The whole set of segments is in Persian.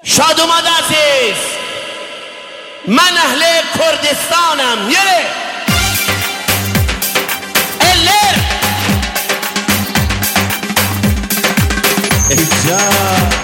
شادوماد عزیز، من اهل کردستانم. یره الر اینجا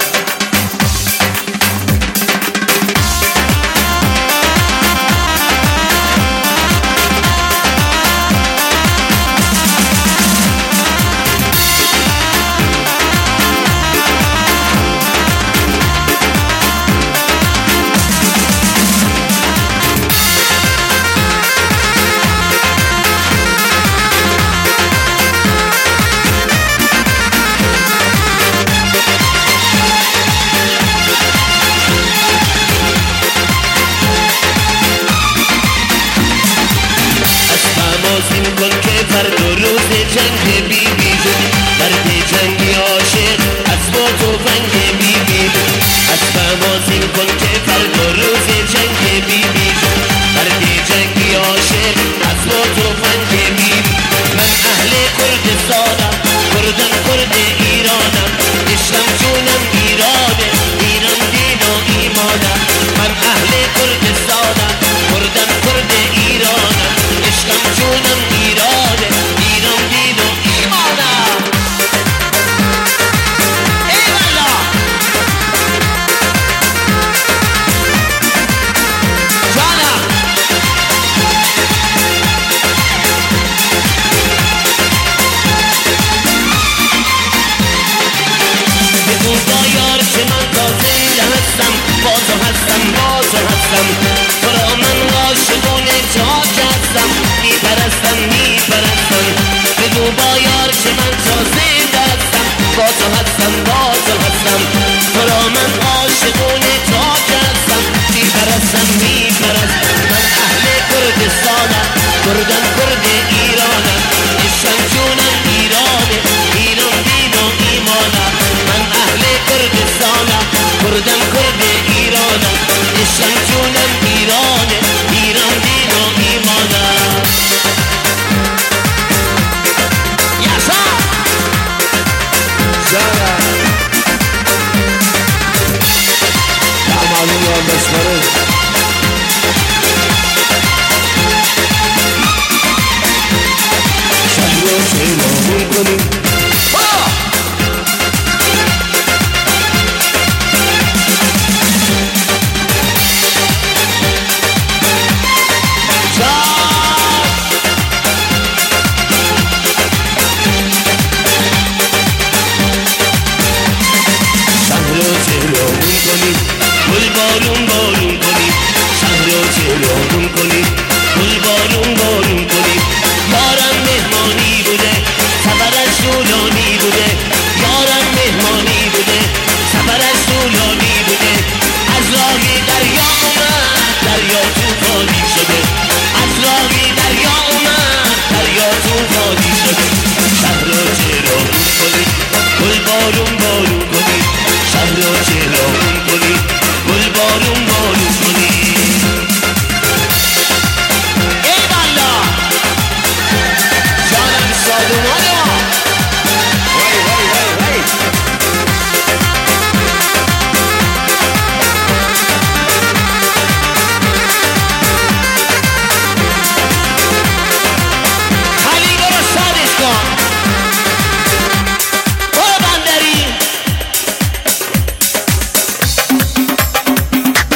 این کن که فرد و روز جنگ بی بی بود، مرد جنگی عاشق از با توفنگ بی بی بود. از این کن که فرد و روز جنگ بی بی بود، مرد جنگی عاشق از با توفنگ بی بی بود. من اهل کردستانم، کردم کرد ایرانم، عشقم جونم ایرانه، ایران دین و ایمانم. من اهل کردستانم، کردم کرد ایرانم، عشقم جونم ایرانه، ایران دین و ایمانم. ایوالا جانم بگو با یار که من تا زنده هستم، بازو هستم، بازو هستم. برا من عاشقونه جا که هستم، میپرستم، میپرستم. بگو با یار که من تا زنده هستم، بازو هستم، بازو هستم. برا من عاشق